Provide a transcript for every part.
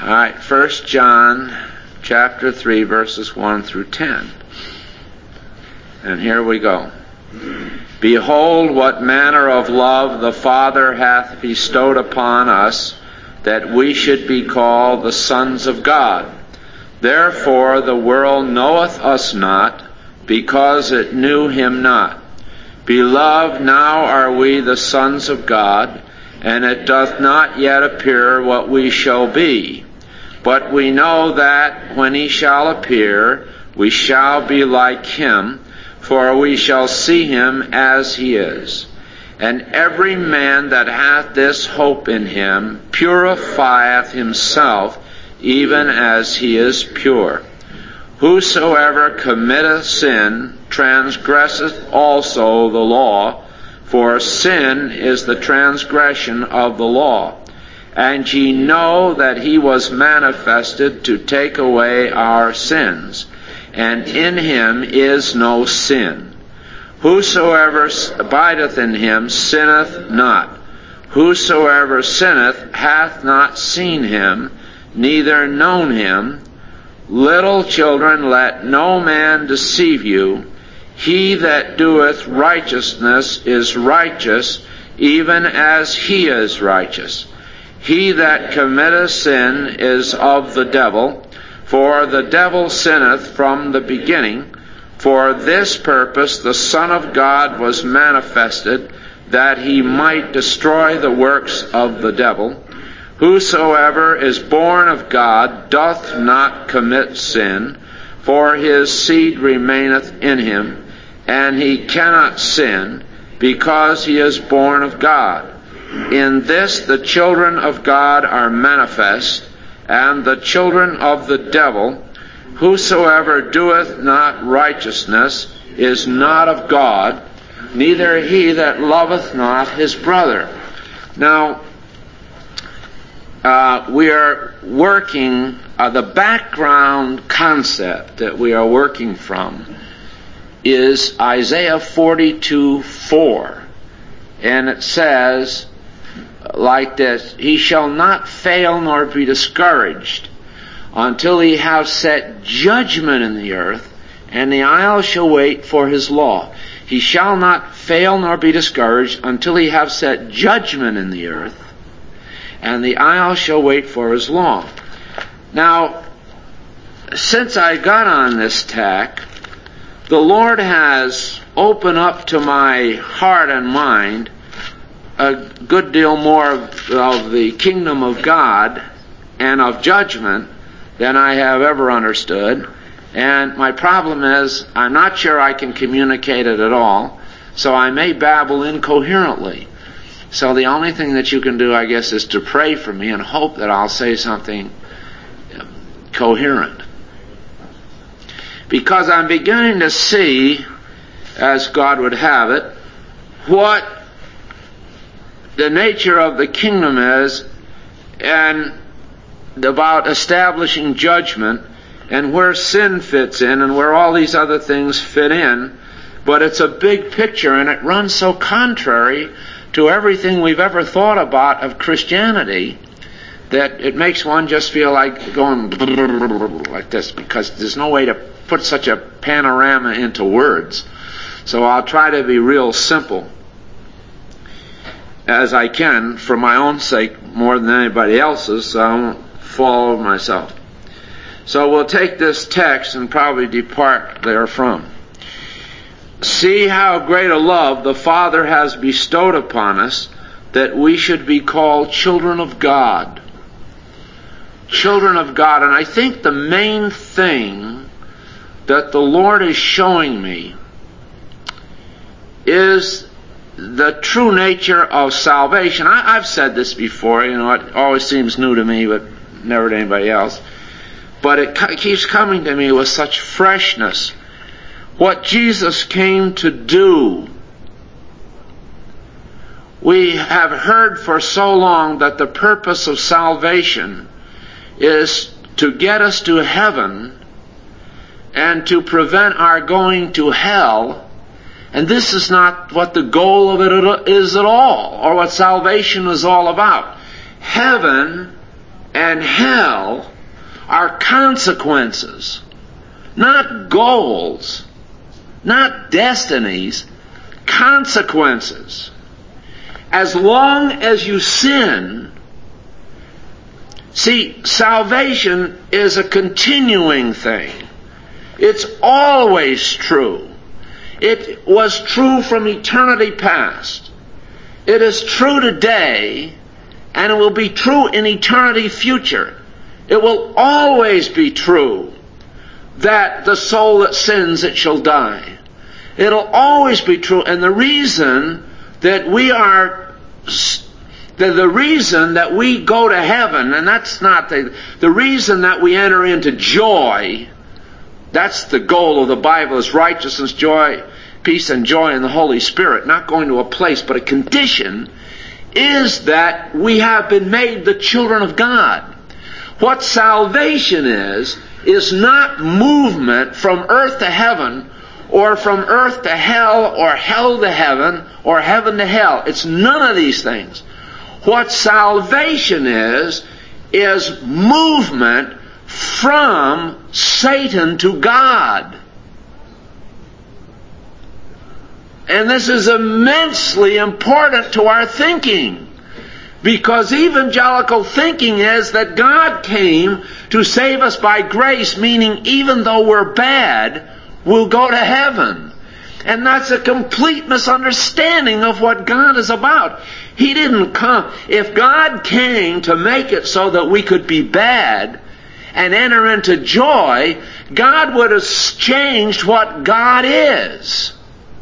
All right, 1 John chapter 3, verses 1 through 10. And here we go. Behold, what manner of love the Father hath bestowed upon us, that we should be called the sons of God. Therefore the world knoweth us not, because it knew him not. Beloved, now are we the sons of God, and it doth not yet appear what we shall be. But we know that when he shall appear, we shall be like him, for we shall see him as he is. And every man that hath this hope in him purifieth himself, even as he is pure. Whosoever committeth sin transgresseth also the law, for sin is the transgression of the law. And ye know that he was manifested to take away our sins, and in him is no sin. Whosoever abideth in him sinneth not. Whosoever sinneth hath not seen him, neither known him. Little children, let no man deceive you. He that doeth righteousness is righteous, even as he is righteous. He that committeth sin is of the devil, for the devil sinneth from the beginning. For this purpose the Son of God was manifested, that he might destroy the works of the devil. Whosoever is born of God doth not commit sin, for his seed remaineth in him, and he cannot sin, because he is born of God. In this the children of God are manifest, and the children of the devil. Whosoever doeth not righteousness is not of God, neither he that loveth not his brother. Now, we are working, the background concept that we are working from is Isaiah 42:4. And it says like this: He shall not fail nor be discouraged until he have set judgment in the earth, and the isles shall wait for his law. He shall not fail nor be discouraged until he have set judgment in the earth, and the isles shall wait for his law. Now, since I got on this tack, the Lord has opened up to my heart and mind a good deal more of the kingdom of God and of judgment than I have ever understood. And my problem is, I'm not sure I can communicate it at all, so I may babble incoherently. So the only thing that you can do, I guess, is to pray for me and hope that I'll say something coherent. Because I'm beginning to see, as God would have it, what the nature of the kingdom is, and about establishing judgment, and where sin fits in, and where all these other things fit in. But it's a big picture, and it runs so contrary to everything we've ever thought about of Christianity that it makes one just feel like going like this, because there's no way to put such a panorama into words. So I'll try to be real simple as I can, for my own sake more than anybody else's, so I won't fall over myself. So we'll take this text and probably depart therefrom. See how great a love the Father has bestowed upon us, that we should be called children of God. Children of God. And I think the main thing that the Lord is showing me is the true nature of salvation. I've said this before, it always seems new to me, but never to anybody else. But it keeps coming to me with such freshness. What Jesus came to do. We have heard for so long that the purpose of salvation is to get us to heaven and to prevent our going to hell. And this is not what the goal of it is at all, or what salvation is all about. Heaven and hell are consequences, not goals, not destinies, consequences. As long as you sin, see, salvation is a continuing thing. It's always true. It was true from eternity past. It is true today, and it will be true in eternity future. It will always be true that the soul that sins, it shall die. It'll always be true. And the reason that the reason that we go to heaven, and that's not the reason that we enter into joy, that's the goal of the Bible, is righteousness, joy, peace, and joy in the Holy Spirit, not going to a place, but a condition, is that we have been made the children of God. What salvation is not movement from earth to heaven, or from earth to hell, or hell to heaven, or heaven to hell. It's none of these things. What salvation is movement from Satan to God. And this is immensely important to our thinking, because evangelical thinking is that God came to save us by grace, meaning even though we're bad, we'll go to heaven. And that's a complete misunderstanding of what God is about. He didn't come. If God came to make it so that we could be bad and enter into joy, God would have changed what God is.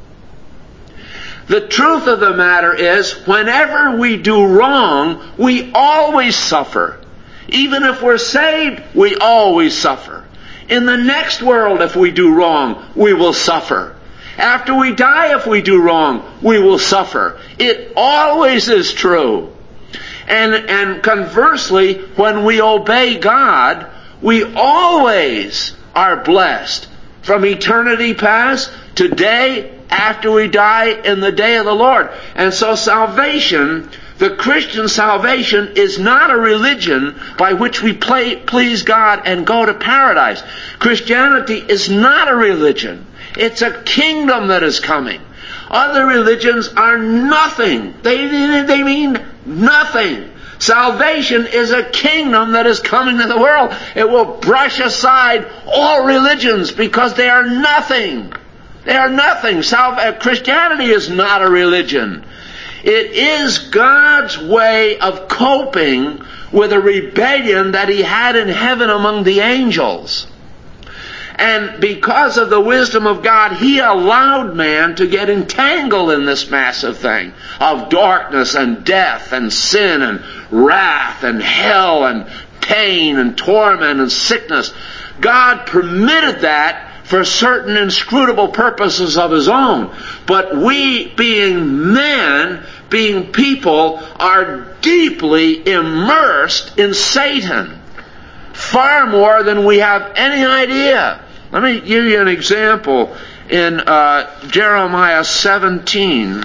The truth of the matter is, whenever we do wrong, we always suffer. Even if we're saved, we always suffer. In the next world, if we do wrong, we will suffer. After we die, if we do wrong, we will suffer. It always is true. And conversely, when we obey God, we always are blessed. From eternity past, today, after we die, in the day of the Lord. And so salvation, the Christian salvation, is not a religion by which we please God and go to paradise. Christianity is not a religion. It's a kingdom that is coming. Other religions are nothing. They mean nothing. Salvation is a kingdom that is coming to the world. It will brush aside all religions because they are nothing. They are nothing. Christianity is not a religion. It is God's way of coping with a rebellion that He had in heaven among the angels. And because of the wisdom of God, He allowed man to get entangled in this massive thing of darkness and death and sin and wrath and hell and pain and torment and sickness. God permitted that for certain inscrutable purposes of His own. But we, being men, being people, are deeply immersed in Satan. Far more than we have any idea. Let me give you an example. In Jeremiah 17,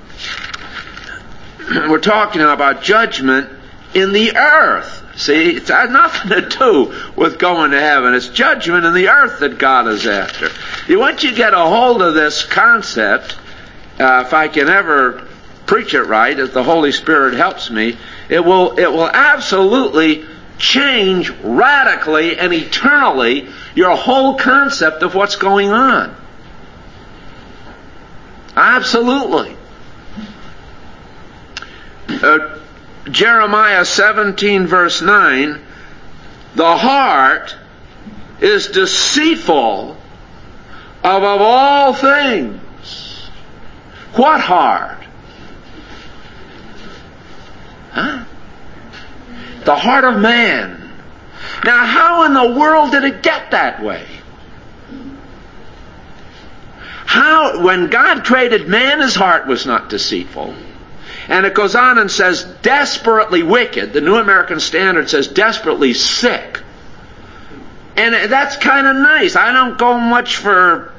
we're talking about judgment in the earth. See, it has nothing to do with going to heaven. It's judgment in the earth that God is after. Once you get a hold of this concept, if I can ever preach it right, as the Holy Spirit helps me, it will absolutely change radically and eternally your whole concept of what's going on. Absolutely. Jeremiah 17 verse 9, the heart is deceitful above all things. What heart? Huh? The heart of man. Now, how in the world did it get that way? How, when God created man, his heart was not deceitful. And it goes on and says desperately wicked. The New American Standard says desperately sick. And that's kind of nice. I don't go much for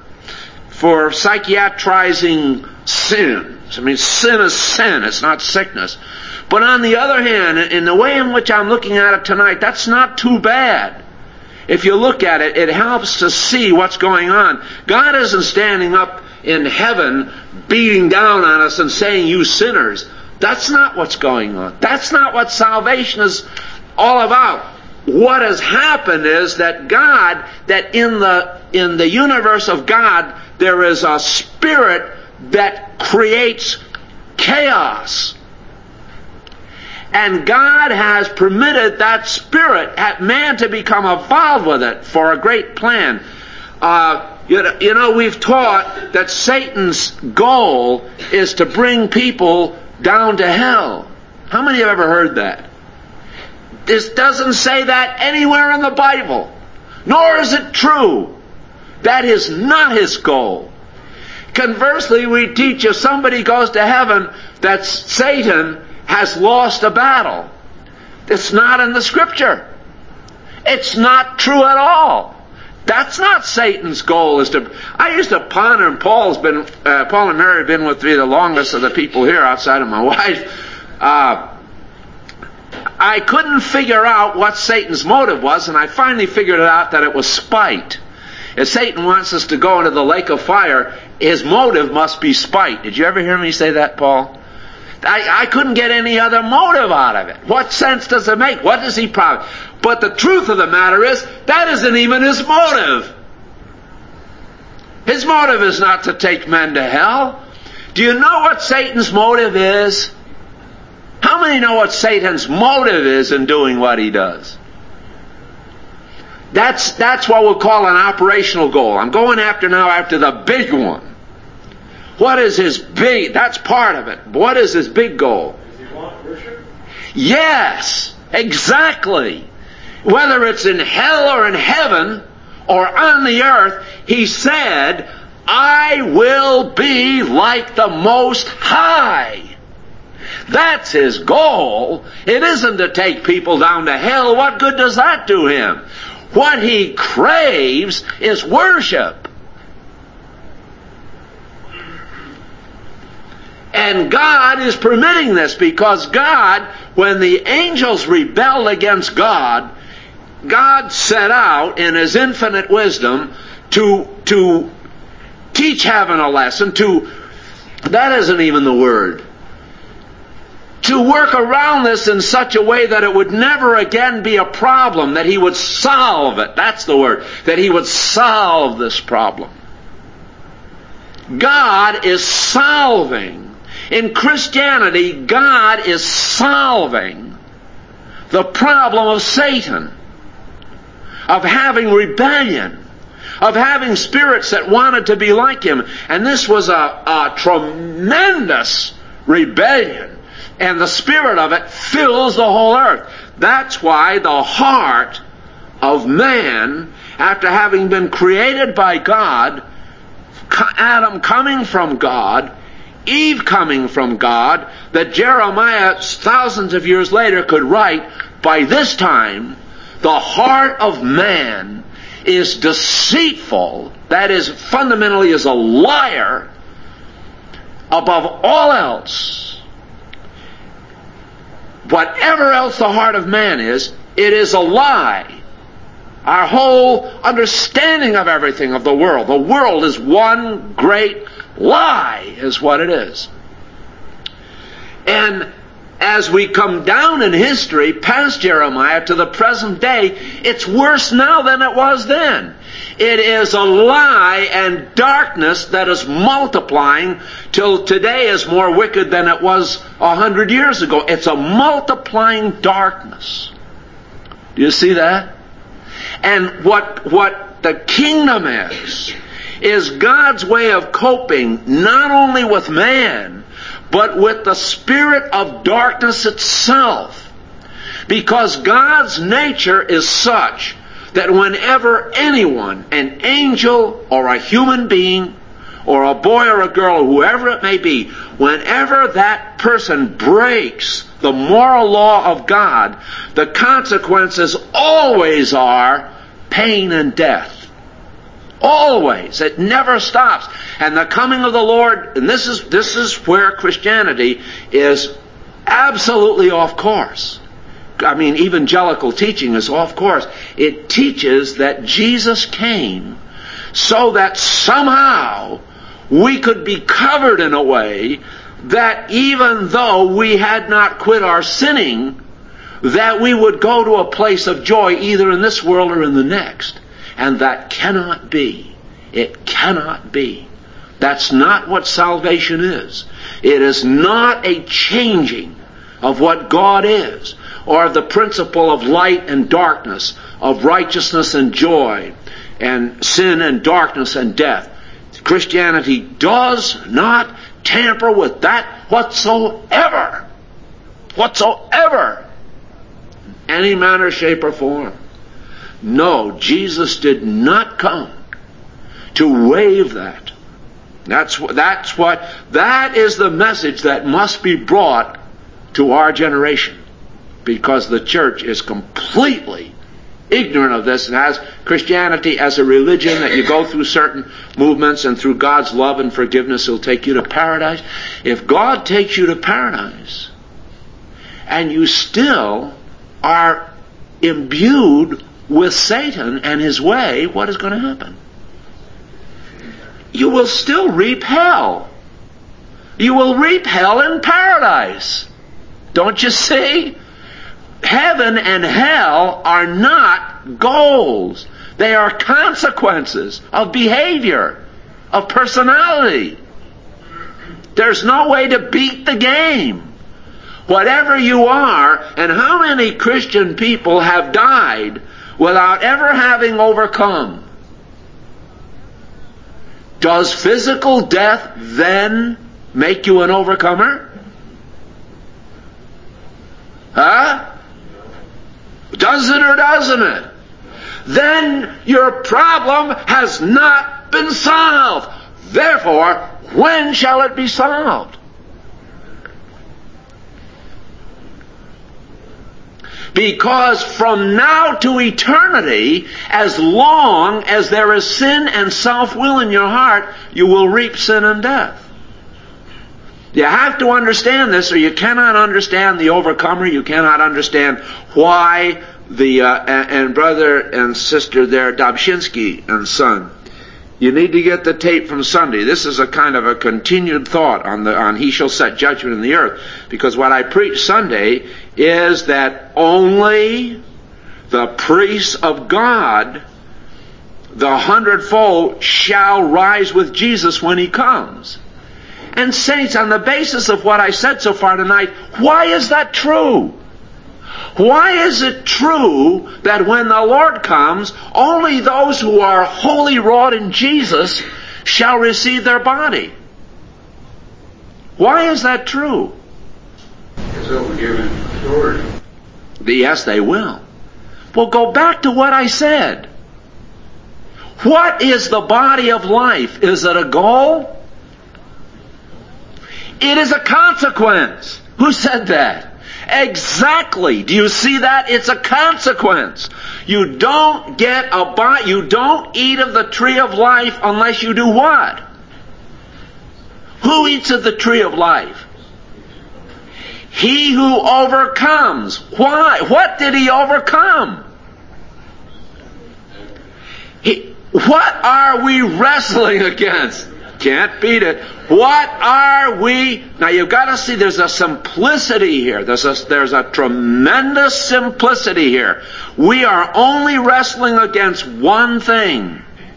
psychiatrizing sins. I mean, sin is sin. It's not sickness. But on the other hand, in the way in which I'm looking at it tonight, that's not too bad. If you look at it, it helps to see what's going on. God isn't standing up in heaven beating down on us and saying, you sinners. That's not what's going on. That's not what salvation is all about. What has happened is that God, that in the universe of God, there is a spirit that creates chaos. And God has permitted that spirit, that man, to become involved with it for a great plan. You know, we've taught that Satan's goal is to bring people down to hell. How many have ever heard that? This doesn't say that anywhere in the Bible. Nor is it true. That is not his goal. Conversely, we teach if somebody goes to heaven that Satan has lost a battle. It's not in the Scripture. It's not true at all. That's not Satan's goal. I used to ponder, and Paul and Mary have been with me the longest of the people here outside of my wife. I couldn't figure out what Satan's motive was, and I finally figured it out that it was spite. If Satan wants us to go into the lake of fire, his motive must be spite. Did you ever hear me say that, Paul? I couldn't get any other motive out of it. What sense does it make? What does he promise? But the truth of the matter is, that isn't even his motive. His motive is not to take men to hell. Do you know what Satan's motive is? How many know what Satan's motive is in doing what he does? That's what we'll call an operational goal. I'm going after the big one. What is his big? That's part of it. What is his big goal? Does he want worship? Yes, exactly. Whether it's in hell or in heaven or on the earth, he said, I will be like the Most High. That's his goal. It isn't to take people down to hell. What good does that do him? What he craves is worship. And God is permitting this because God, when the angels rebelled against God, God set out in his infinite wisdom to teach heaven a lesson, that isn't even the word, to work around this in such a way that it would never again be a problem, that he would solve it. That's the word. That he would solve this problem. God is solving. In Christianity, God is solving the problem of Satan, of having rebellion, of having spirits that wanted to be like him. And this was a tremendous rebellion. And the spirit of it fills the whole earth. That's why the heart of man, after having been created by God, Adam coming from God, Eve coming from God, that Jeremiah thousands of years later could write, by this time, the heart of man is deceitful, that is, fundamentally is a liar, above all else. Whatever else the heart of man is, it is a lie. Our whole understanding of everything of the world is one great lie, is what it is. And as we come down in history, past Jeremiah to the present day, it's worse now than it was then. It is a lie and darkness that is multiplying till today is more wicked than it was 100 years ago. It's a multiplying darkness. Do you see that? And what the kingdom is God's way of coping not only with man, but with the spirit of darkness itself. Because God's nature is such that whenever anyone, an angel or a human being, or a boy or a girl, or whoever it may be, whenever that person breaks the moral law of God, the consequences always are pain and death. Always. It never stops. And the coming of the Lord, and this is where Christianity is absolutely off course. I mean, evangelical teaching is off course. It teaches that Jesus came so that somehow we could be covered in a way that even though we had not quit our sinning, that we would go to a place of joy either in this world or in the next. And that cannot be. It cannot be. That's not what salvation is. It is not a changing of what God is, or of the principle of light and darkness, of righteousness and joy, and sin and darkness and death. Christianity does not tamper with that whatsoever. Whatsoever. Any manner, shape, or form. No, Jesus did not come to waive that. That is the message that must be brought to our generation, because the church is completely ignorant of this and has Christianity as a religion that you go through certain movements and through God's love and forgiveness He'll take you to paradise. If God takes you to paradise and you still are imbued with Satan and his way, what is going to happen? You will still reap hell. You will reap hell in paradise. Don't you see? Heaven and hell are not goals. They are consequences of behavior, of personality. There's no way to beat the game. Whatever you are, and how many Christian people have died without ever having overcome? Does physical death then make you an overcomer? Huh? Does it or doesn't it? Then your problem has not been solved. Therefore, when shall it be solved? Because from now to eternity, as long as there is sin and self-will in your heart, you will reap sin and death. You have to understand this, or you cannot understand the overcomer. You cannot understand why and brother and sister there, Dobzhinsky and son. You need to get the tape from Sunday. This is a kind of a continued thought on He shall set judgment in the earth. Because what I preach Sunday is that only the priests of God, the hundredfold, shall rise with Jesus when He comes. And saints, on the basis of what I said so far tonight, why is that true? Why is it true that when the Lord comes, only those who are wholly wrought in Jesus shall receive their body? Why is that true? Because they'll be given authority. Yes, they will. Well, go back to what I said. What is the body of life? Is it a goal? It is a consequence. Who said that? Exactly. Do you see that? It's a consequence. You don't you don't eat of the tree of life unless you do what? Who eats of the tree of life? He who overcomes. Why? What did he overcome? What are we wrestling against? Can't beat it. What are we? Now you've got to see there's a simplicity here. There's a tremendous simplicity here. We are only wrestling against one thing.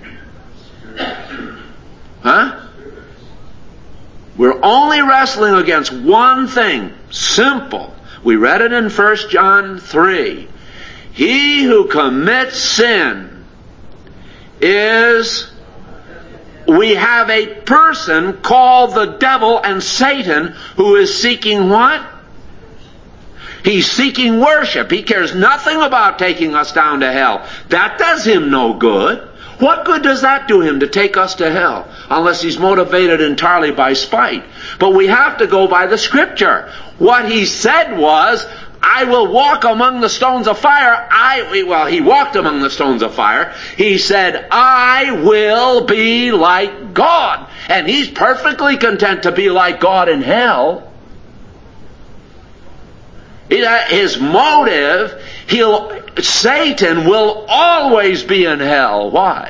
Huh? We're only wrestling against one thing. Simple. We read it in 1 John 3. He who commits sin is... We have a person called the devil and Satan who is seeking what? He's seeking worship. He cares nothing about taking us down to hell. That does him no good. What good does that do him to take us to hell? Unless he's motivated entirely by spite. But we have to go by the Scripture. What he said was, I will walk among the stones of fire. He walked among the stones of fire. He said, I will be like God. And he's perfectly content to be like God in hell. His motive, Satan will always be in hell. Why?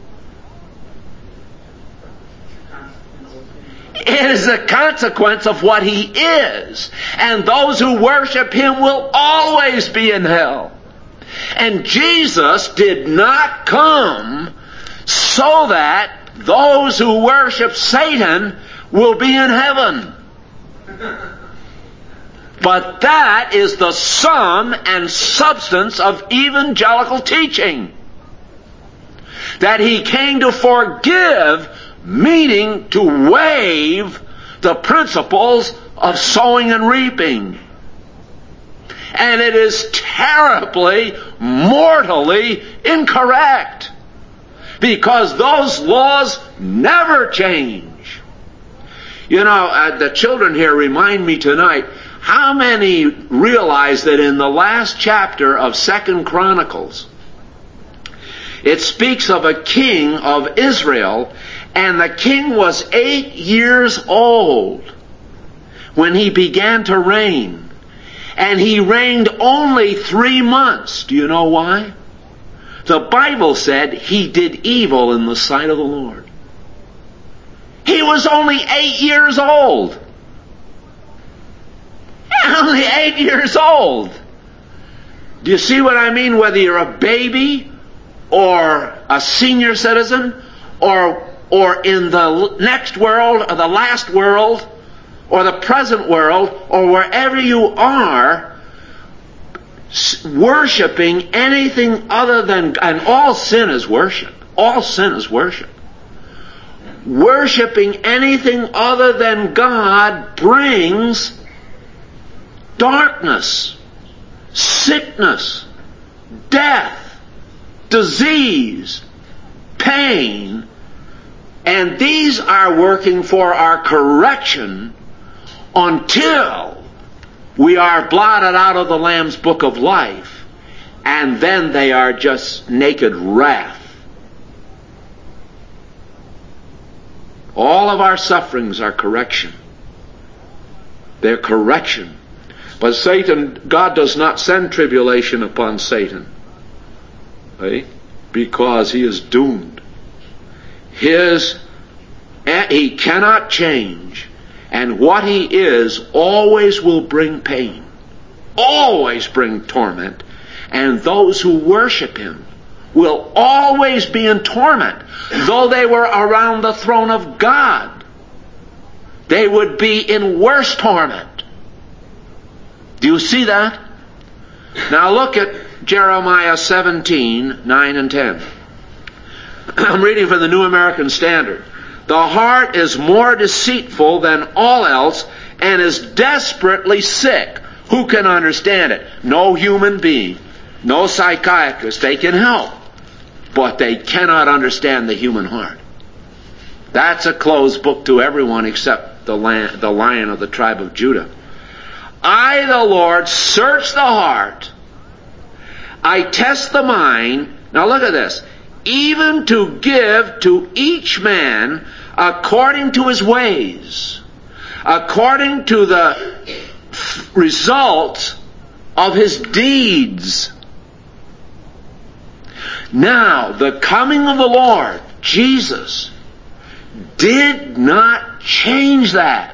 It is a consequence of what he is. And those who worship him will always be in hell. And Jesus did not come so that those who worship Satan will be in heaven. But that is the sum and substance of evangelical teaching. That he came to forgive, meaning to waive the principles of sowing and reaping. And it is terribly, mortally incorrect. Because those laws never change. You know, the children here remind me tonight, how many realize that in the last chapter of 2 Chronicles, it speaks of a king of Israel, and the king was 8 years old when he began to reign. And he reigned only 3 months. Do you know why? The Bible said he did evil in the sight of the Lord. He was only 8 years old. Only 8 years old. Do you see what I mean? Whether you're a baby or a senior citizen or in the next world or the last world or the present world or wherever you are, worshiping anything other than, and all sin is worship. All sin is worship. Worshipping anything other than God brings darkness, sickness, death, disease, pain, and these are working for our correction until we are blotted out of the Lamb's book of life, and then they are just naked wrath. All of our sufferings are correction. They're correction. But Satan, God does not send tribulation upon Satan. Because he is doomed. He cannot change. And what he is always will bring pain. Always bring torment. And those who worship him will always be in torment. Though they were around the throne of God, they would be in worse torment. Do you see that? Now look at Jeremiah 17:9 and 10. I'm reading from the New American Standard. The heart is more deceitful than all else and is desperately sick. Who can understand it? No human being. No psychiatrist. They can help. But they cannot understand the human heart. That's a closed book to everyone except the Lion of the tribe of Judah. I, the Lord, search the heart. I test the mind. Now look at this. Even to give to each man according to his ways, according to the result of his deeds. Now, the coming of the Lord, Jesus, did not change that.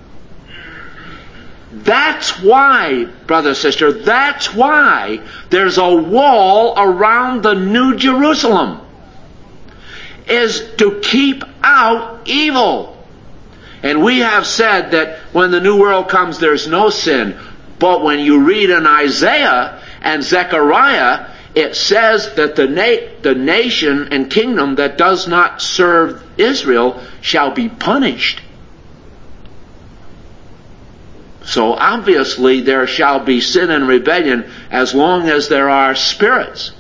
That's why, brother, sister, that's why there's a wall around the New Jerusalem. Is to keep out evil. And we have said that when the new world comes, there's no sin. But when you read in Isaiah and Zechariah, it says that the nation and kingdom that does not serve Israel shall be punished. So obviously there shall be sin and rebellion as long as there are spirits.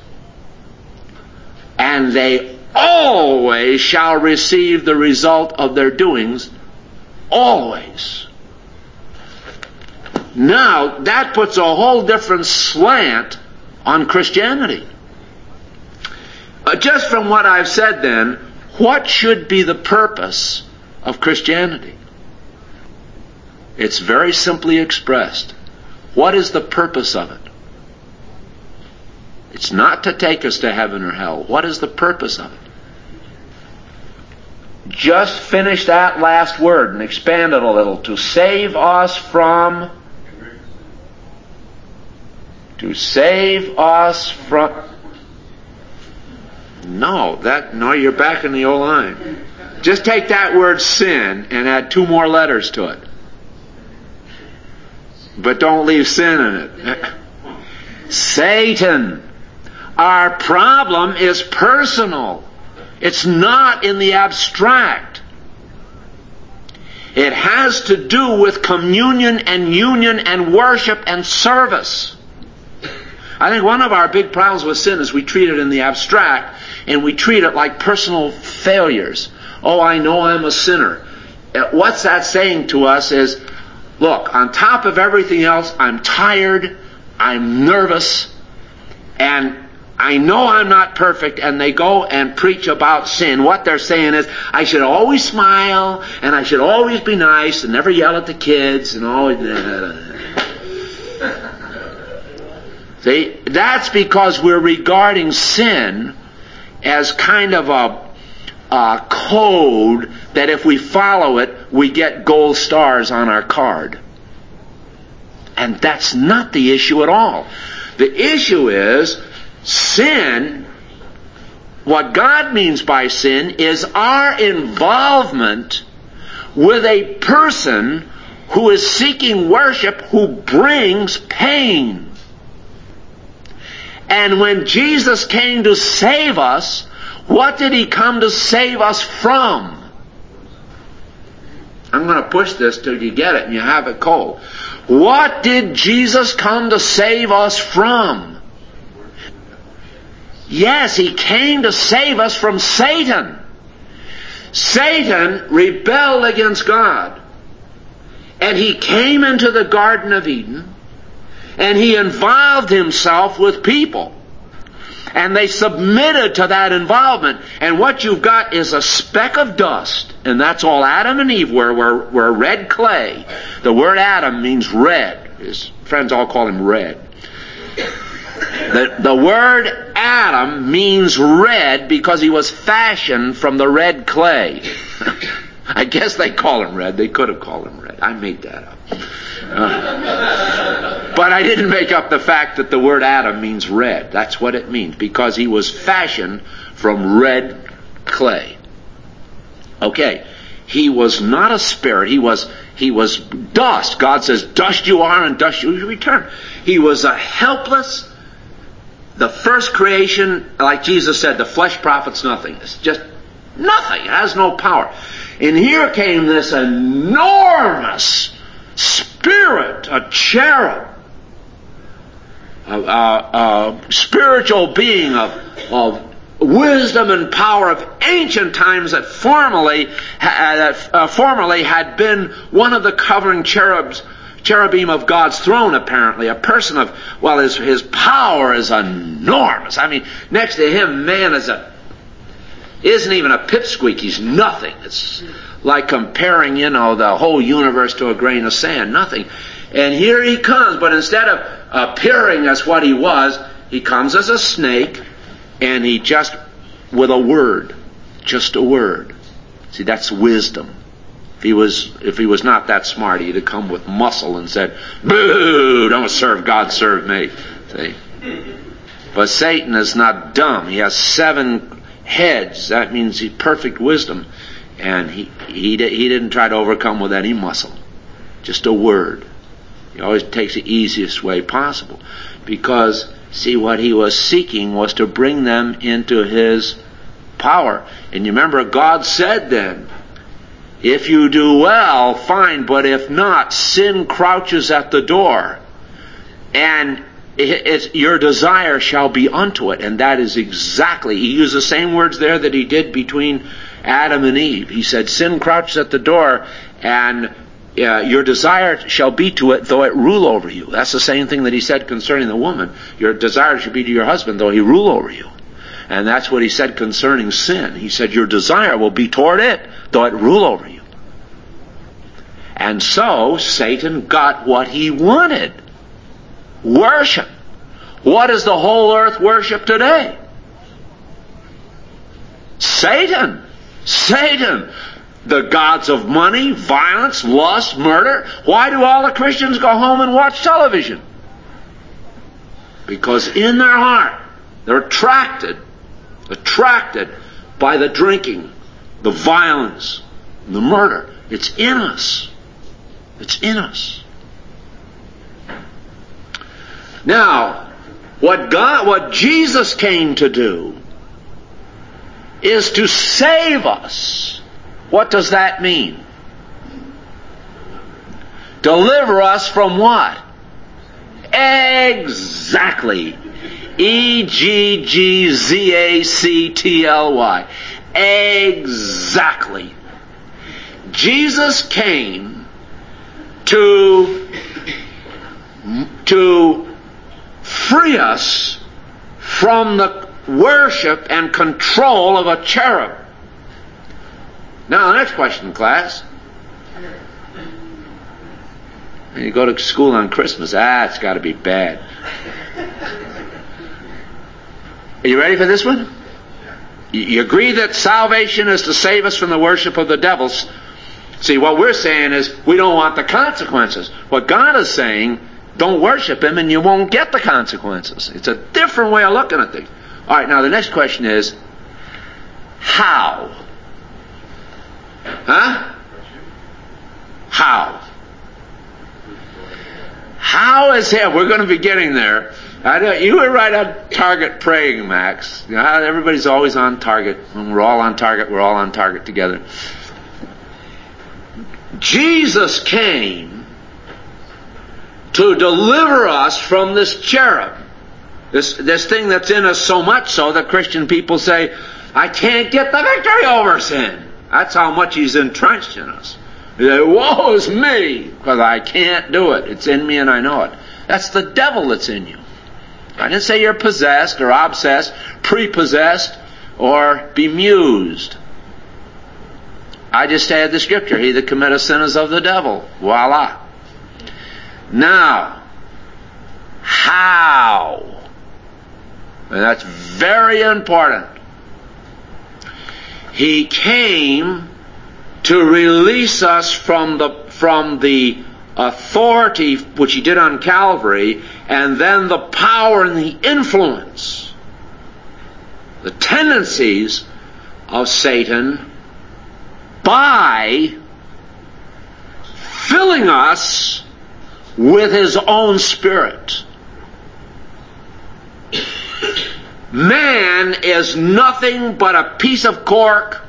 And they always shall receive the result of their doings. Always. Now, that puts a whole different slant on Christianity. Just from what I've said then, what should be the purpose of Christianity? It's very simply expressed. What is the purpose of it? It's not to take us to heaven or hell. What is the purpose of it? Just finish that last word and expand it a little. To save us from... To save us from... No, you're back in the old line. Just take that word sin and add 2 more letters to it. But don't leave sin in it. Satan. Our problem is personal. It's not in the abstract. It has to do with communion and union and worship and service. I think one of our big problems with sin is we treat it in the abstract, and we treat it like personal failures. Oh, I know I'm a sinner. What's that saying to us is, look, on top of everything else, I'm tired, I'm nervous, and I know I'm not perfect. And they go and preach about sin. What they're saying is, I should always smile, and I should always be nice, and never yell at the kids, and always... See, that's because we're regarding sin as kind of a code that if we follow it, we get gold stars on our card. And that's not the issue at all. The issue is sin. What God means by sin is our involvement with a person who is seeking worship who brings pain. And when Jesus came to save us, what did He come to save us from? I'm going to push this till you get it and you have it cold. What did Jesus come to save us from? Yes, He came to save us from Satan. Satan rebelled against God. And he came into the Garden of Eden, and he involved himself with people. And they submitted to that involvement. And what you've got is a speck of dust. And that's all Adam and Eve were red clay. The word Adam means red. His friends all call him red. The word Adam means red because he was fashioned from the red clay. I guess they call him red. They could have called him red. I made that up. But I didn't make up the fact that the word Adam means red. That's what it means, because he was fashioned from red clay. Okay, he was not a spirit. He was dust. God says, dust you are and dust you return. He was a helpless, the first creation, like Jesus said, the flesh profits nothing. It's just nothing. It has no power. And here came this enormous spirit, a cherub, a spiritual being of wisdom and power of ancient times that formerly had been one of the covering cherubim of God's throne, apparently. A person of, well, his power is enormous. I mean, next to him, man isn't even a pipsqueak. He's nothing. It's like comparing, the whole universe to a grain of sand. Nothing. And here he comes, but instead of appearing as what he was, he comes as a snake, and he just, with a word, just a word. See, that's wisdom. If he was not that smart, he'd have come with muscle and said, "Boo! Don't serve God, serve me." See? But Satan is not dumb. He has 7 heads. That means he's perfect wisdom. And he didn't try to overcome with any muscle. Just a word. He always takes the easiest way possible. Because, see, what he was seeking was to bring them into his power. And you remember, God said then, if you do well, fine, but if not, sin crouches at the door. And your desire shall be unto it. And that is exactly, he used the same words there that he did between Adam and Eve. He said, sin crouches at the door, and your desire shall be to it, though it rule over you. That's the same thing that he said concerning the woman. Your desire should be to your husband, though he rule over you. And that's what he said concerning sin. He said, your desire will be toward it, though it rule over you. And so, Satan got what he wanted. worship. What does the whole earth worship today? Satan. Satan. The gods of money, violence, lust, murder. Why do all the Christians go home and watch television? Because in their heart, they're attracted by the drinking, the violence, the murder. It's in us. It's in us. Now, what Jesus came to do is to save us. What does that mean? Deliver us from what? Exactly. EGGZACTLY. Exactly. Jesus came to free us from the worship and control of a cherub. Now, the next question, class. You go to school on Christmas. It's got to be bad. Are you ready for this one? You agree that salvation is to save us from the worship of the devils. See, what we're saying is we don't want the consequences. What God is saying, don't worship Him and you won't get the consequences. It's a different way of looking at things. All right, now the next question is, how? Huh? How? How is it? We're going to be getting there. You were right on target praying, Max. Everybody's always on target. When we're all on target, we're all on target together. Jesus came to deliver us from this cherub. This thing that's in us so much so that Christian people say, I can't get the victory over sin. That's how much he's entrenched in us. They say, woe is me, because I can't do it. It's in me and I know it. That's the devil that's in you. I didn't say you're possessed or obsessed, prepossessed, or bemused. I just said the scripture, he that committeth sin is of the devil. Voila. Now, how? And that's very important. He came to release us from the authority which he did on Calvary, and then the power and the influence, the tendencies of Satan, by filling us with his own Spirit. Man is nothing but a piece of cork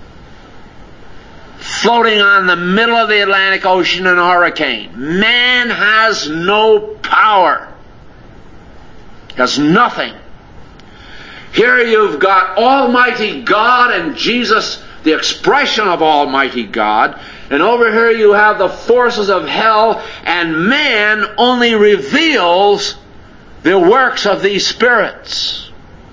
floating on the middle of the Atlantic Ocean in a hurricane. Man has no power. Has nothing. Here you've got Almighty God and Jesus, the expression of Almighty God, and over here you have the forces of hell, and man only reveals the works of these spirits.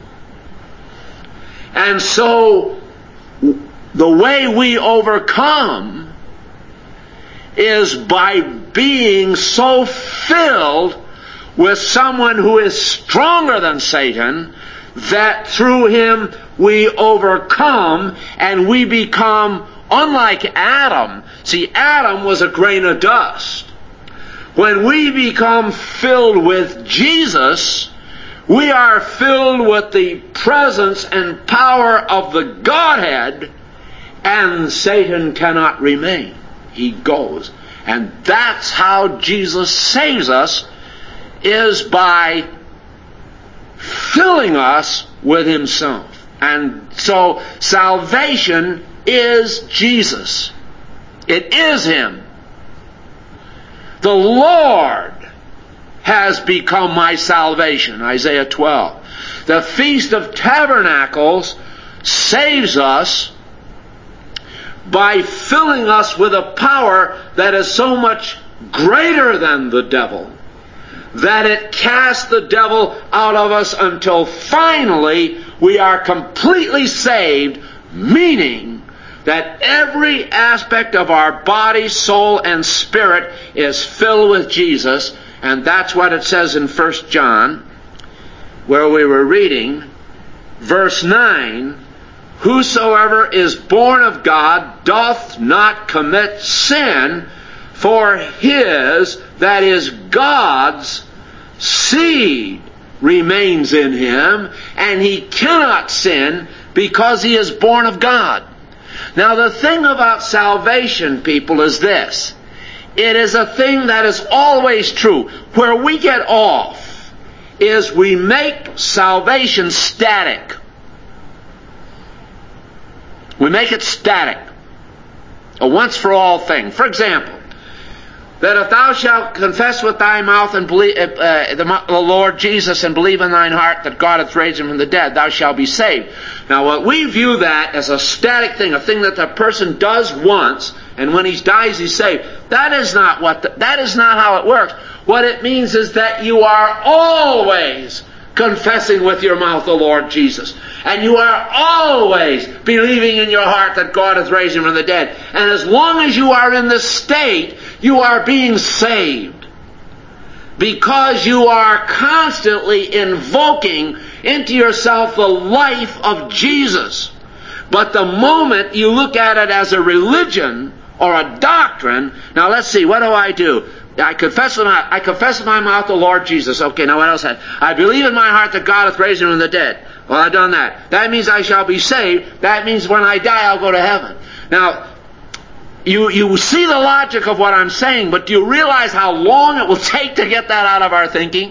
And so, the way we overcome is by being so filled with someone who is stronger than Satan, that through him we overcome and we become unlike Adam. See, Adam was a grain of dust. When we become filled with Jesus, we are filled with the presence and power of the Godhead, and Satan cannot remain. He goes. And that's how Jesus saves us, is by filling us with himself. And so salvation is Jesus. It is him. The Lord has become my salvation. Isaiah 12. The Feast of Tabernacles saves us by filling us with a power that is so much greater than the devil, that it casts the devil out of us until finally we are completely saved, meaning that every aspect of our body, soul, and spirit is filled with Jesus, And that's what it says in 1 John, where we were reading, verse 9, whosoever is born of God doth not commit sin, for his, that is God's, seed remains in him, and he cannot sin because he is born of God. Now the thing about salvation, people, is this. It is a thing that is always true. Where we get off is we make salvation static. We make it static. A once-for-all thing. For example, that if thou shalt confess with thy mouth and believe the Lord Jesus and believe in thine heart that God hath raised him from the dead, thou shalt be saved. Now, what we view that as a static thing, a thing that the person does once, and when he dies, he's saved. That is not how it works. What it means is that you are always confessing with your mouth the Lord Jesus. And you are always believing in your heart that God hath raised him from the dead. And as long as you are in this state, you are being saved. Because you are constantly invoking into yourself the life of Jesus. But the moment you look at it as a religion or a doctrine, now let's see, what do? I confess with my mouth the Lord Jesus. Okay, now what else? I believe in my heart that God hath raised him from the dead. Well, I've done that. That means I shall be saved. That means when I die, I'll go to heaven. Now, you see the logic of what I'm saying, but do you realize how long it will take to get that out of our thinking?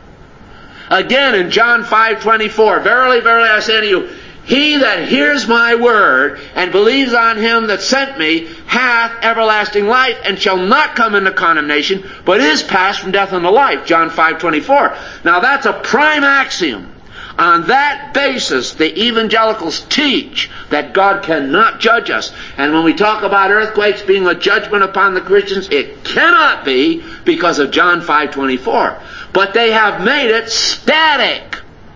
Again, in John 5:24, verily, verily, I say unto you, he that hears my word and believes on him that sent me hath everlasting life and shall not come into condemnation, but is passed from death unto life. John 5:24. Now that's a prime axiom. On that basis, the evangelicals teach that God cannot judge us. And when we talk about earthquakes being a judgment upon the Christians, it cannot be because of John 5:24. But they have made it static.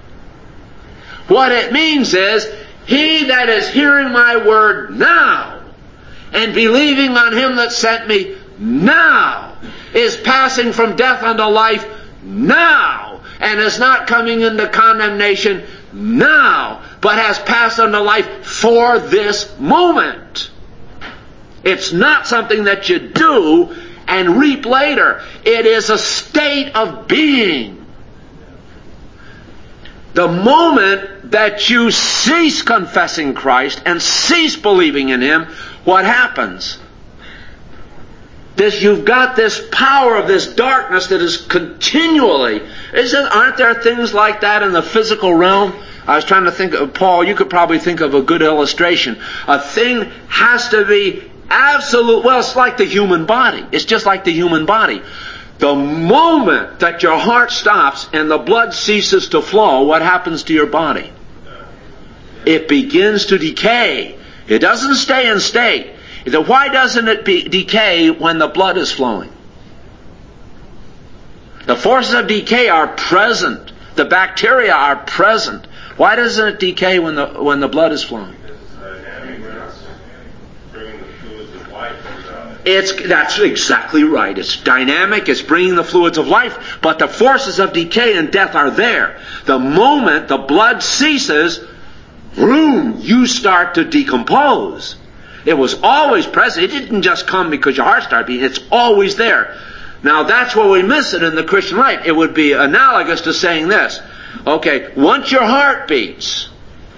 What it means is, he that is hearing my word now and believing on him that sent me now is passing from death unto life now, and is not coming into condemnation now, but has passed unto life for this moment. It's not something that you do and reap later. It is a state of being. The moment that you cease confessing Christ and cease believing in him, what happens? You've got this power of this darkness that is continually... Aren't there things like that in the physical realm? I was trying to think of, Paul, you could probably think of a good illustration. A thing has to be absolute... Well, it's like the human body. It's just like the human body. The moment that your heart stops and the blood ceases to flow, what happens to your body? It begins to decay. It doesn't stay in state. Why doesn't it decay when the blood is flowing? The forces of decay are present. The bacteria are present. Why doesn't it decay when the blood is flowing? That's exactly right. It's dynamic. It's bringing the fluids of life. But the forces of decay and death are there. The moment the blood ceases, boom, you start to decompose. It was always present. It didn't just come because your heart started beating. It's always there. Now that's where we miss it in the Christian life. It would be analogous to saying this. Okay, once your heart beats,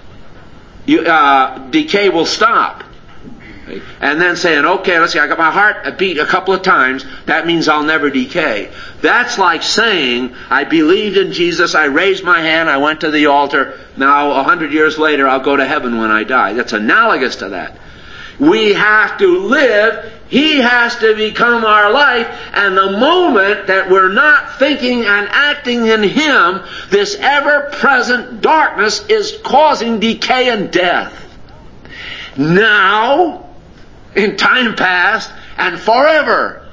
decay will stop. And then saying, okay, let's see, I got my heart beat a couple of times, that means I'll never decay. That's like saying, I believed in Jesus, I raised my hand, I went to the altar, now 100 years later I'll go to heaven when I die. That's analogous to that. We have to live, he has to become our life, and the moment that we're not thinking and acting in him, this ever-present darkness is causing decay and death. Now, in time past, and forever.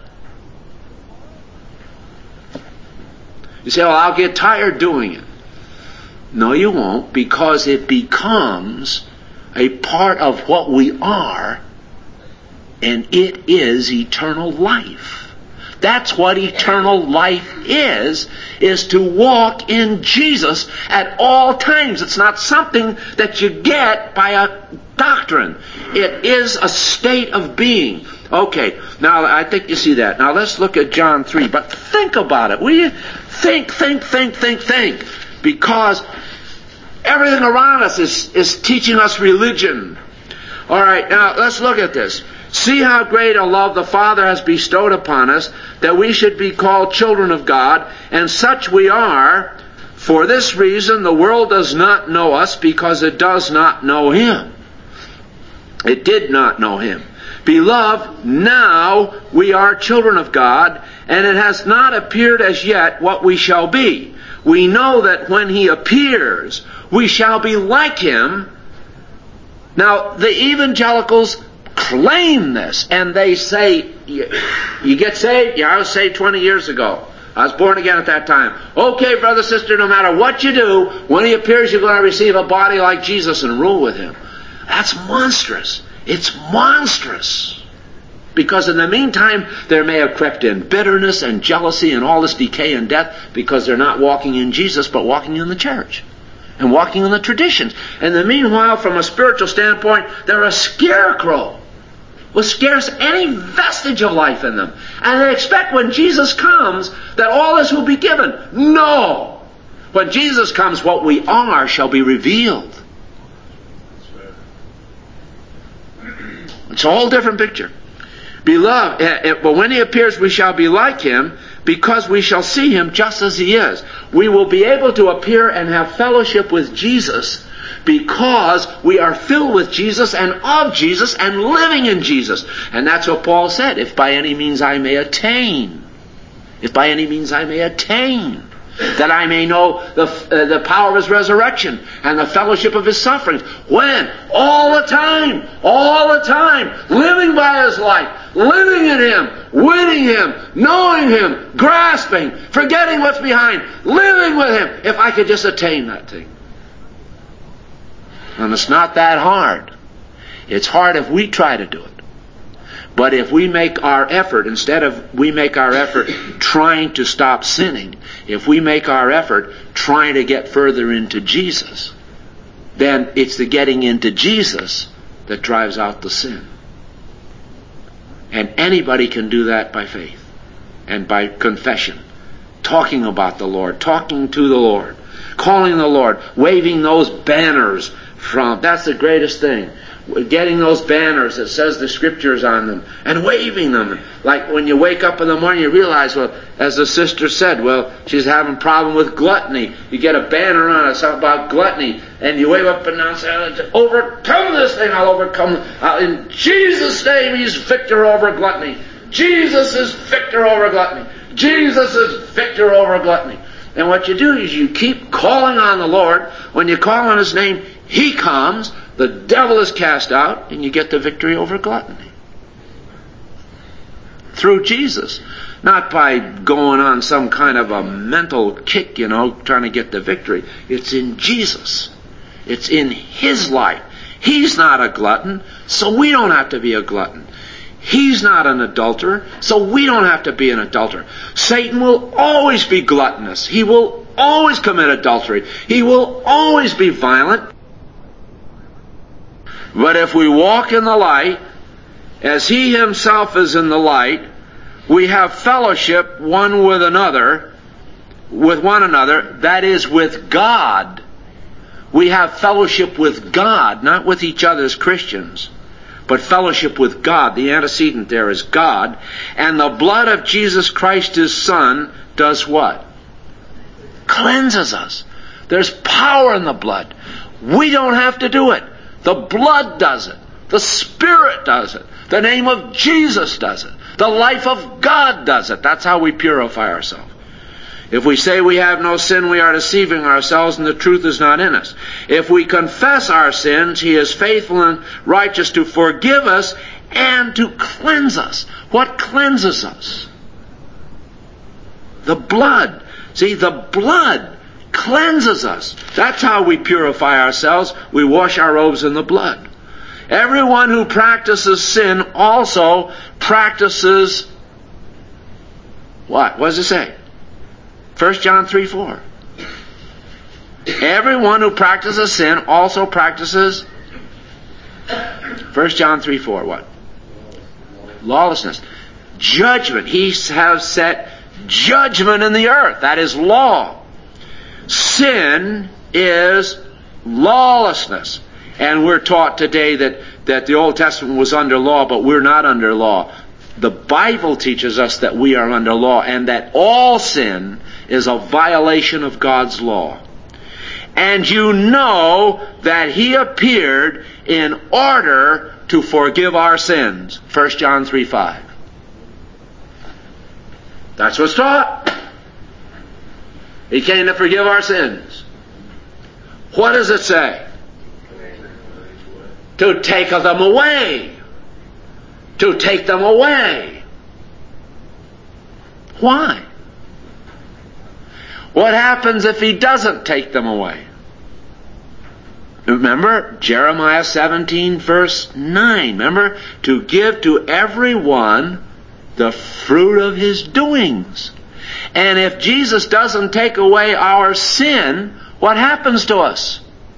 You say, well, I'll get tired doing it. No, you won't, because it becomes a part of what we are, and it is eternal life. That's what eternal life is to walk in Jesus at all times. It's not something that you get by a doctrine. It is a state of being. Okay, now I think you see that. Now let's look at John 3. But think about it. Will you think. Because everything around us is teaching us religion. All right, now let's look at this. See how great a love the Father has bestowed upon us, that we should be called children of God, and such we are. For this reason the world does not know us, because it does not know Him. It did not know Him. Beloved, now we are children of God, and it has not appeared as yet what we shall be. We know that when He appears, we shall be like Him. Now, the evangelicals claim this, and they say, you get saved? Yeah, I was saved 20 years ago. I was born again at that time. Okay, brother, sister, no matter what you do, when He appears, you're going to receive a body like Jesus and rule with Him. That's monstrous. It's monstrous. Because in the meantime, there may have crept in bitterness and jealousy and all this decay and death, because they're not walking in Jesus, but walking in the church and walking in the traditions. And in the meanwhile, from a spiritual standpoint, they're a scarecrow with scarce any vestige of life in them. And they expect when Jesus comes that all this will be given. No! When Jesus comes, what we are shall be revealed. It's a whole different picture. Beloved, but when He appears, we shall be like Him, because we shall see Him just as He is. We will be able to appear and have fellowship with Jesus because we are filled with Jesus and of Jesus and living in Jesus. And that's what Paul said, if by any means I may attain. If by any means I may attain. That I may know the power of His resurrection and the fellowship of His sufferings. When? All the time. All the time. Living by His life. Living in Him. Winning Him. Knowing Him. Grasping. Forgetting what's behind. Living with Him. If I could just attain that thing. And it's not that hard. It's hard if we try to do it. But if we make our effort, instead of we make our effort trying to stop sinning, if we make our effort trying to get further into Jesus, then it's the getting into Jesus that drives out the sin. And anybody can do that by faith and by confession. Talking about the Lord, talking to the Lord, calling the Lord, waving those banners from. That's the greatest thing. Getting those banners that says the Scriptures on them and waving them. Like when you wake up in the morning, you realize, well, as the sister said, well, she's having a problem with gluttony. You get a banner on it, something about gluttony, and you wave up and down and say, overcome this thing, I'll overcome. In Jesus' name, He's victor over gluttony. Jesus is victor over gluttony. Jesus is victor over gluttony. And what you do is you keep calling on the Lord. When you call on His name, He comes. The devil is cast out, and you get the victory over gluttony. Through Jesus. Not by going on some kind of a mental kick, trying to get the victory. It's in Jesus. It's in His life. He's not a glutton, so we don't have to be a glutton. He's not an adulterer, so we don't have to be an adulterer. Satan will always be gluttonous. He will always commit adultery. He will always be violent. But if we walk in the light, as He Himself is in the light, we have fellowship one with another, that is, with God. We have fellowship with God, not with each other as Christians, but fellowship with God. The antecedent there is God. And the blood of Jesus Christ, His Son, does what? Cleanses us. There's power in the blood. We don't have to do it. The blood does it. The Spirit does it. The name of Jesus does it. The life of God does it. That's how we purify ourselves. If we say we have no sin, we are deceiving ourselves, and the truth is not in us. If we confess our sins, He is faithful and righteous to forgive us and to cleanse us. What cleanses us? The blood. See, the blood cleanses us. That's how we purify ourselves. We wash our robes in the blood. Everyone who practices sin also practices What? What does it say? 1 John 3:4. Everyone who practices sin also practices 1 John 3:4. What? Lawlessness. Judgment. He has set judgment in the earth. That is law. Sin is lawlessness. And we're taught today that the Old Testament was under law, but we're not under law. The Bible teaches us that we are under law, and that all sin is a violation of God's law. And you know that He appeared in order to forgive our sins. 1 John 3:5. That's what's taught. He came to forgive our sins. What does it say? To take them away. To take them away. Why? What happens if He doesn't take them away? Remember Jeremiah 17 verse 9. Remember, to give to everyone the fruit of his doings. And if Jesus doesn't take away our sin, what happens to us?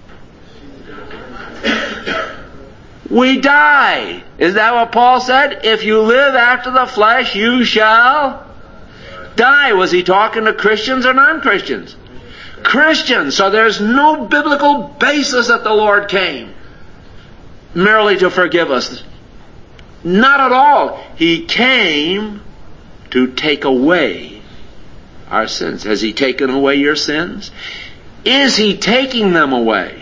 We die. Is that what Paul said? If you live after the flesh, you shall die. Was he talking to Christians or non-Christians? Christians. So there's no biblical basis that the Lord came merely to forgive us. Not at all. He came to take away our sins. Has He taken away your sins? Is He taking them away?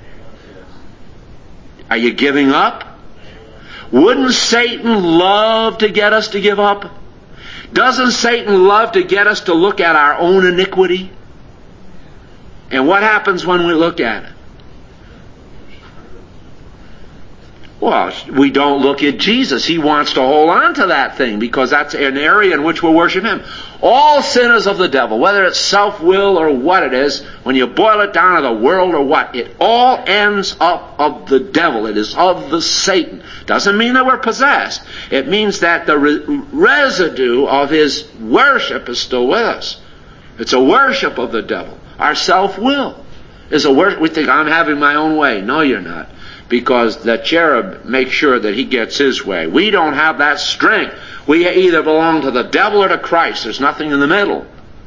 Are you giving up? Wouldn't Satan love to get us to give up? Doesn't Satan love to get us to look at our own iniquity? And what happens when we look at it? Well, we don't look at Jesus. He wants to hold on to that thing because that's an area in which we'll worship Him. All sin is of the devil, whether it's self-will or what it is, when you boil it down to the world or what, it all ends up of the devil. It is of the Satan. Doesn't mean that we're possessed. It means that the residue of his worship is still with us. It's a worship of the devil. Our self-will is a worship. We think, I'm having my own way. No, you're not. Because the cherub makes sure that he gets his way. We don't have that strength. We either belong to the devil or to Christ. There's nothing in the middle.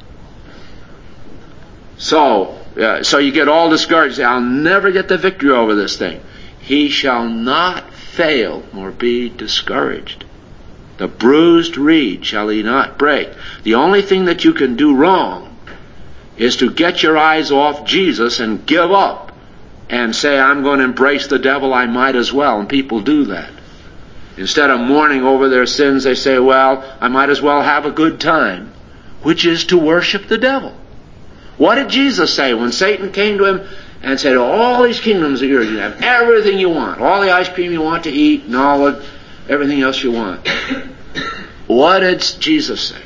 So you get all discouraged. I'll never get the victory over this thing. He shall not fail nor be discouraged. The bruised reed shall he not break. The only thing that you can do wrong is to get your eyes off Jesus and give up. And say, I'm going to embrace the devil, I might as well. And people do that. Instead of mourning over their sins, they say, well, I might as well have a good time. Which is to worship the devil. What did Jesus say when Satan came to him and said, all these kingdoms of yours, you have everything you want. All the ice cream you want to eat and everything else you want. What did Jesus say?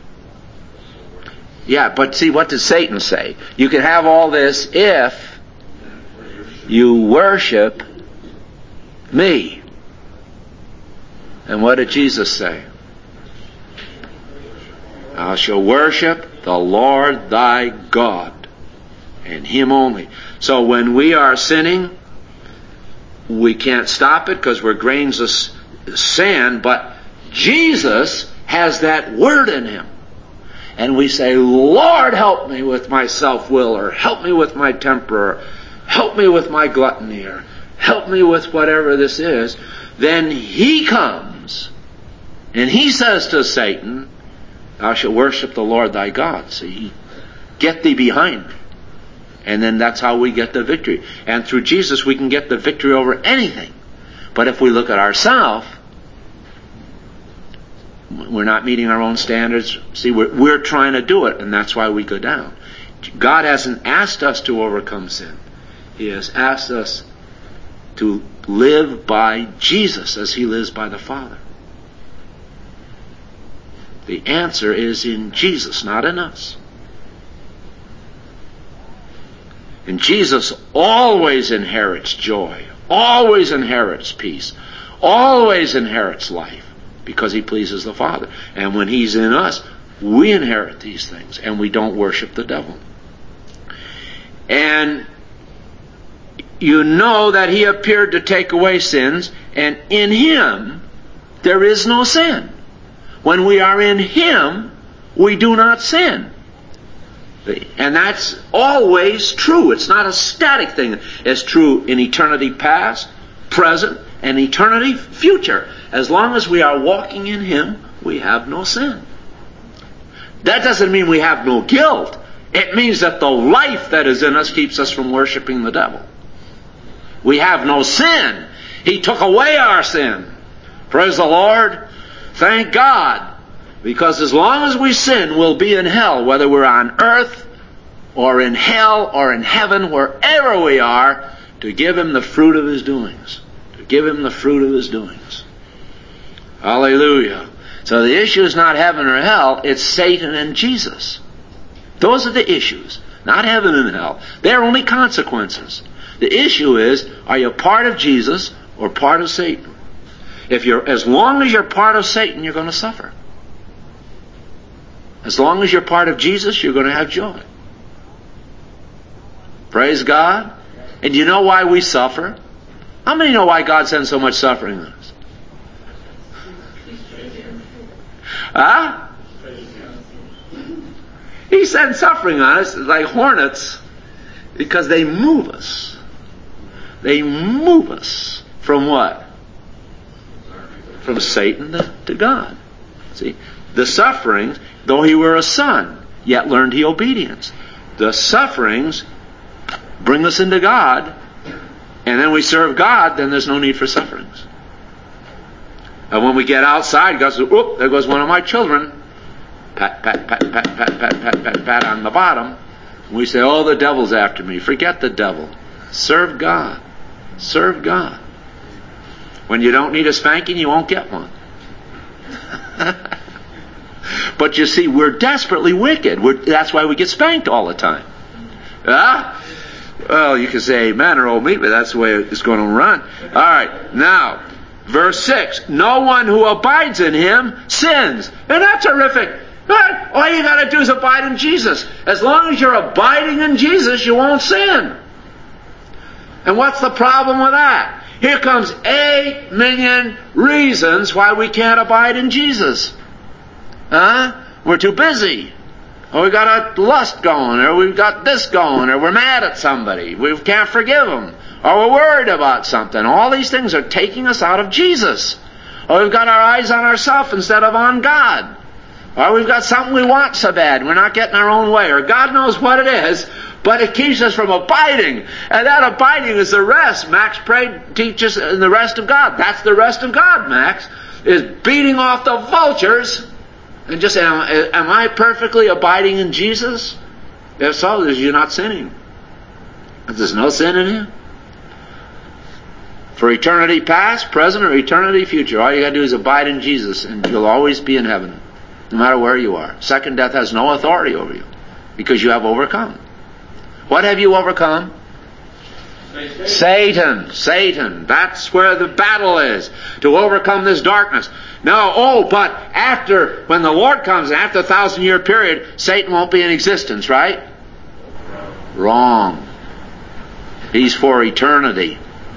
Yeah, but see, what did Satan say? You can have all this if you worship me. And what did Jesus say? Thou shalt worship the Lord thy God, and Him only. So when we are sinning, we can't stop it because we're grains of sand, but Jesus has that word in Him. And we say, Lord, help me with my self-will, or help me with my temper, or help me with my gluttony, or help me with whatever this is. Then He comes and He says to Satan, thou shalt worship the Lord thy God. See, get thee behind me. And then that's how we get the victory. And through Jesus we can get the victory over anything. But if we look at ourselves, we're not meeting our own standards. See, we're trying to do it, and that's why we go down. God hasn't asked us to overcome sin. He has asked us to live by Jesus as He lives by the Father. The answer is in Jesus, not in us. And Jesus always inherits joy, always inherits peace, always inherits life, because He pleases the Father. And when He's in us, we inherit these things, and we don't worship the devil. And you know that he appeared to take away sins, and in him there is no sin. When we are in him, we do not sin. And that's always true. It's not a static thing. It's true in eternity past, present, and eternity future. As long as we are walking in him, we have no sin. That doesn't mean we have no guilt. It means that the life that is in us keeps us from worshiping the devil. We have no sin. He took away our sin. Praise the Lord. Thank God. Because as long as we sin, we'll be in hell, whether we're on earth or in hell or in heaven, wherever we are, to give him the fruit of his doings. To give him the fruit of his doings. Hallelujah. So the issue is not heaven or hell, it's Satan and Jesus. Those are the issues. Not heaven and hell. They're only consequences. The issue is, are you part of Jesus or part of Satan? As long as you're part of Satan, you're going to suffer. As long as you're part of Jesus, you're going to have joy. Praise God. And you know why we suffer? How many know why God sends so much suffering on us? Huh? He sends suffering on us like hornets because they move us. They move us from what? From Satan to God. See? The sufferings, though he were a son, yet learned he obedience. The sufferings bring us into God, and then we serve God, then there's no need for sufferings. And when we get outside, God says, "Oop, there goes one of my children." Pat, pat, pat, pat, pat, pat, pat, pat, pat on the bottom. And we say, "Oh, the devil's after me." Forget the devil. Serve God. Serve God. When you don't need a spanking, you won't get one. But you see, we're desperately wicked. That's why we get spanked all the time. Well, you can say amen or oh me, but that's the way it's going to run. All right, now, verse 6. No one who abides in him sins. Isn't that terrific? All you got to do is abide in Jesus. As long as you're abiding in Jesus, you won't sin. And what's the problem with that? Here comes 8 million reasons why we can't abide in Jesus. We're too busy. Or we got a lust going, or we've got this going, or we're mad at somebody. We can't forgive them. Or we're worried about something. All these things are taking us out of Jesus. Or we've got our eyes on ourselves instead of on God. Or we've got something we want so bad, we're not getting our own way. Or God knows what it is, but it keeps us from abiding. And that abiding is the rest. Max prayed, teaches in the rest of God. That's the rest of God, Max, is beating off the vultures. And just say, am I perfectly abiding in Jesus? If so, you're not sinning. If there's no sin in you. For eternity past, present, or eternity future, all you got to do is abide in Jesus, and you'll always be in heaven, no matter where you are. Second death has no authority over you, because you have overcome. What have you overcome? Satan. That's where the battle is. To overcome this darkness. No, but when the Lord comes, after the 1,000-year period, Satan won't be in existence, right? Wrong. He's for eternity.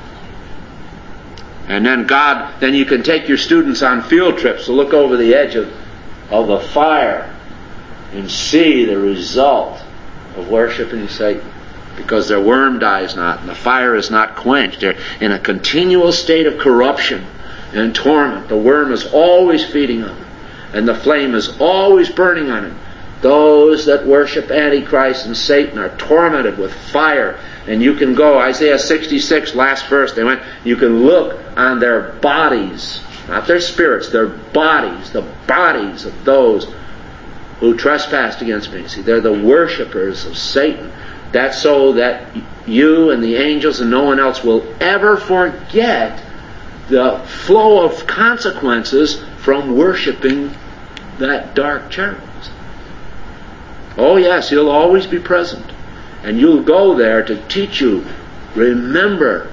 And then you can take your students on field trips to look over the edge of the fire and see the result of worshiping Satan. Because their worm dies not, and the fire is not quenched. They're in a continual state of corruption and torment. The worm is always feeding on them, and the flame is always burning on them. Those that worship Antichrist and Satan are tormented with fire. And you can go, Isaiah 66, last verse, you can look on their bodies, not their spirits, their bodies, the bodies of those who trespassed against me. See, they're the worshipers of Satan. That's so that you and the angels and no one else will ever forget the flow of consequences from worshiping that dark cherub. Oh yes, he'll always be present. And you'll go there to teach you, remember,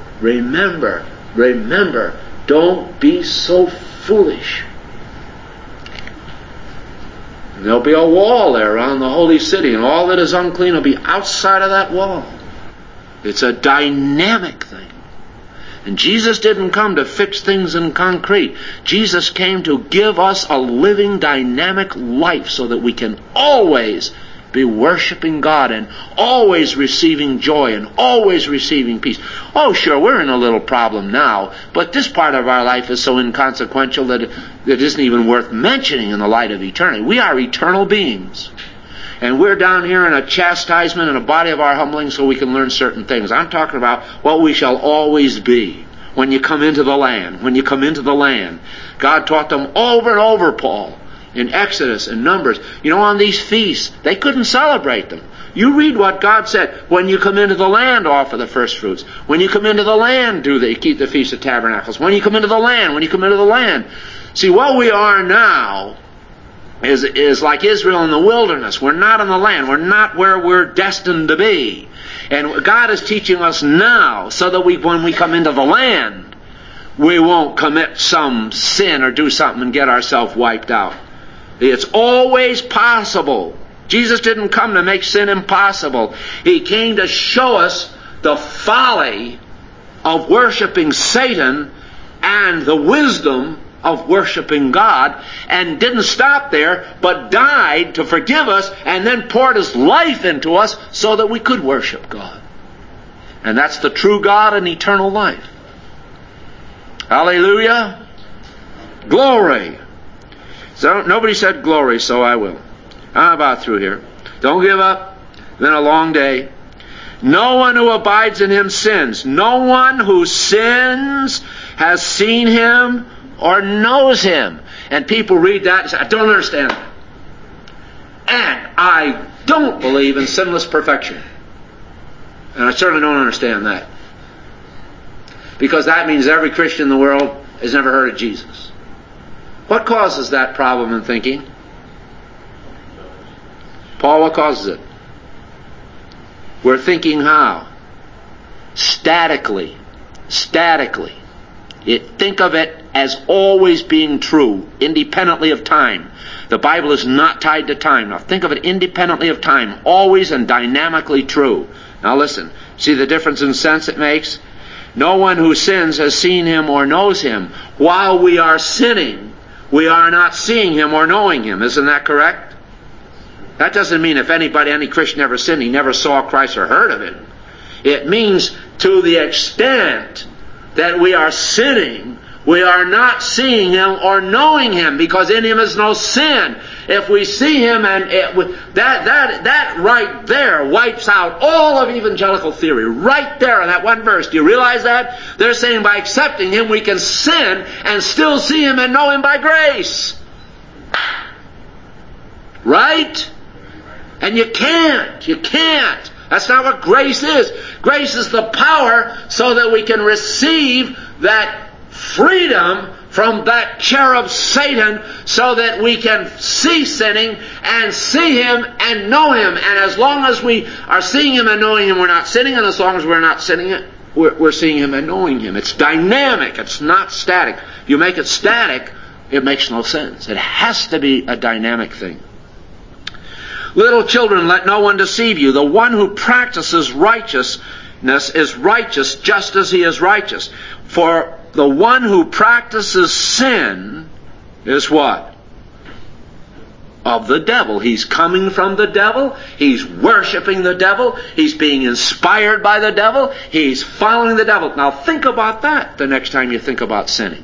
don't be so foolish. There'll be a wall there around the holy city, and all that is unclean will be outside of that wall. It's a dynamic thing. And Jesus didn't come to fix things in concrete. Jesus came to give us a living, dynamic life so that we can always be worshiping God and always receiving joy and always receiving peace. Oh, sure, we're in a little problem now, but this part of our life is so inconsequential that it isn't even worth mentioning in the light of eternity. We are eternal beings. And we're down here in a chastisement and a body of our humbling so we can learn certain things. I'm talking about what we shall always be when you come into the land. When you come into the land. God taught them over and over, Paul, in Exodus and Numbers. You know, on these feasts, they couldn't celebrate them. You read what God said. When you come into the land, offer the first fruits. When you come into the land, keep the Feast of Tabernacles. When you come into the land. See, what we are now is like Israel in the wilderness. We're not in the land. We're not where we're destined to be. And God is teaching us now so that when we come into the land, we won't commit some sin or do something and get ourselves wiped out. It's always possible. Jesus didn't come to make sin impossible. He came to show us the folly of worshiping Satan and the wisdom of worshiping God, and didn't stop there, but died to forgive us and then poured His life into us so that we could worship God. And that's the true God and eternal life. Hallelujah. Glory. So nobody said glory, so I will. I'm about through here. Don't give up. It's been a long day. No one who abides in Him sins. No one who sins has seen Him or knows Him. And people read that and say, I don't understand that. And I don't believe in sinless perfection. And I certainly don't understand that. Because that means every Christian in the world has never heard of Jesus. What causes that problem in thinking? Paul, what causes it? We're thinking how? Statically. Think of it as always being true, independently of time. The Bible is not tied to time. Now think of it independently of time, always and dynamically true. Now listen, see the difference in sense it makes? No one who sins has seen Him or knows Him. While we are sinning, we are not seeing Him or knowing Him. Isn't that correct? That doesn't mean if any Christian ever sinned, he never saw Christ or heard of Him. It means to the extent that we are sinning, we are not seeing Him or knowing Him, because in Him is no sin. If we see Him, and that right there wipes out all of evangelical theory. Right there in that one verse. Do you realize that? They're saying by accepting Him we can sin and still see Him and know Him by grace. Right? And you can't. That's not what grace is. Grace is the power so that we can receive that freedom from that cherub Satan, so that we can cease sinning and see Him and know Him. And as long as we are seeing Him and knowing Him, we're not sinning. And as long as we're not sinning, we're seeing Him and knowing Him. It's dynamic. It's not static. If you make it static, it makes no sense. It has to be a dynamic thing. Little children, let no one deceive you. The one who practices righteousness is righteous just as he is righteous. For the one who practices sin is what? Of the devil. He's coming from the devil. He's worshiping the devil. He's being inspired by the devil. He's following the devil. Now think about that the next time you think about sinning.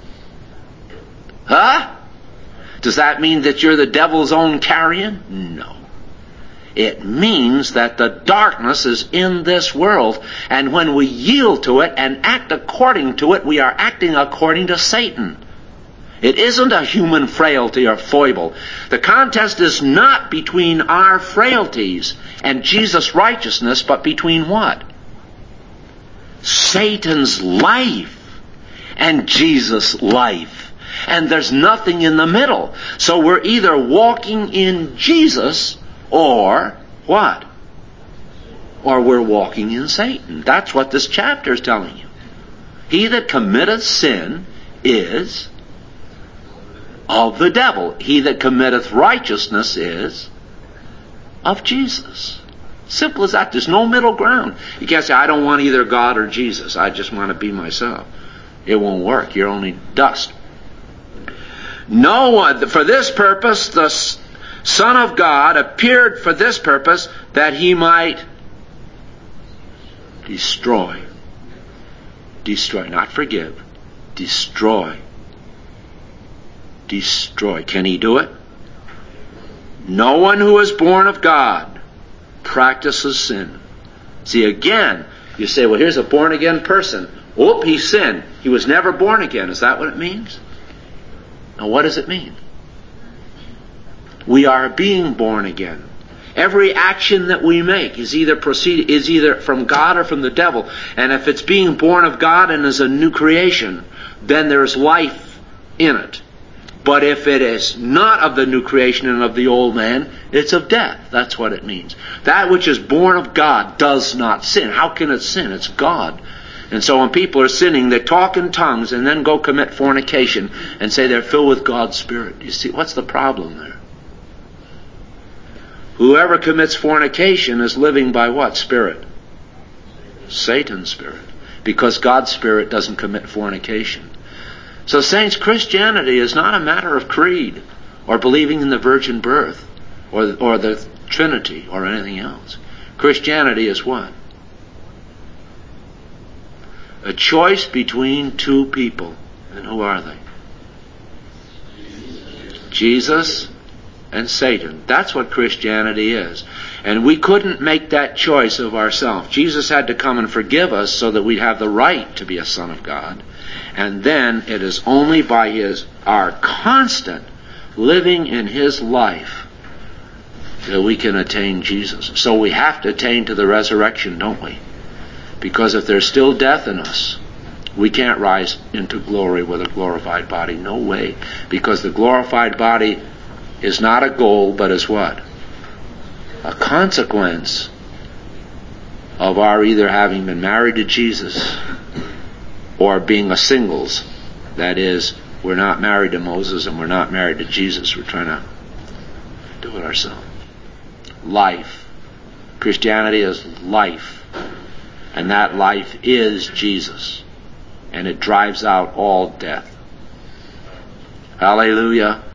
Huh? Does that mean that you're the devil's own carrion? No. It means that the darkness is in this world, and when we yield to it and act according to it, we are acting according to Satan. It isn't a human frailty or foible. The contest is not between our frailties and Jesus' righteousness, but between what? Satan's life and Jesus' life. And there's nothing in the middle. So we're either walking in Jesus or what? Or we're walking in Satan. That's what this chapter is telling you. He that committeth sin is of the devil. He that committeth righteousness is of Jesus. Simple as that. There's no middle ground. You can't say, I don't want either God or Jesus. I just want to be myself. It won't work. You're only dust. No one, for this purpose, the Son of God appeared for this purpose, that he might destroy. Destroy, not forgive. Destroy. Destroy. Can he do it? No one who is born of God practices sin. See, again, you say, well, here's a born-again person. Whoop, he sinned. He was never born again. Is that what it means? Now, what does it mean? We are being born again. Every action that we make is either from God or from the devil. And if it's being born of God and is a new creation, then there's life in it. But if it is not of the new creation and of the old man, it's of death. That's what it means. That which is born of God does not sin. How can it sin? It's God. And so when people are sinning, they talk in tongues and then go commit fornication and say they're filled with God's Spirit. You see, what's the problem there? Whoever commits fornication is living by what spirit? Satan's spirit. Because God's Spirit doesn't commit fornication. So, saints, Christianity is not a matter of creed or believing in the virgin birth or the Trinity or anything else. Christianity is what? A choice between two people. And who are they? Jesus and Satan. That's what Christianity is. And we couldn't make that choice of ourselves. Jesus had to come and forgive us so that we'd have the right to be a son of God. And then it is only by our constant living in His life that we can attain Jesus. So we have to attain to the resurrection, don't we? Because if there's still death in us, we can't rise into glory with a glorified body. No way. Because the glorified body is not a goal, but is what? A consequence of our either having been married to Jesus or being a singles. That is, we're not married to Moses and we're not married to Jesus. We're trying to do it ourselves. Life. Christianity is life. And that life is Jesus. And it drives out all death. Hallelujah.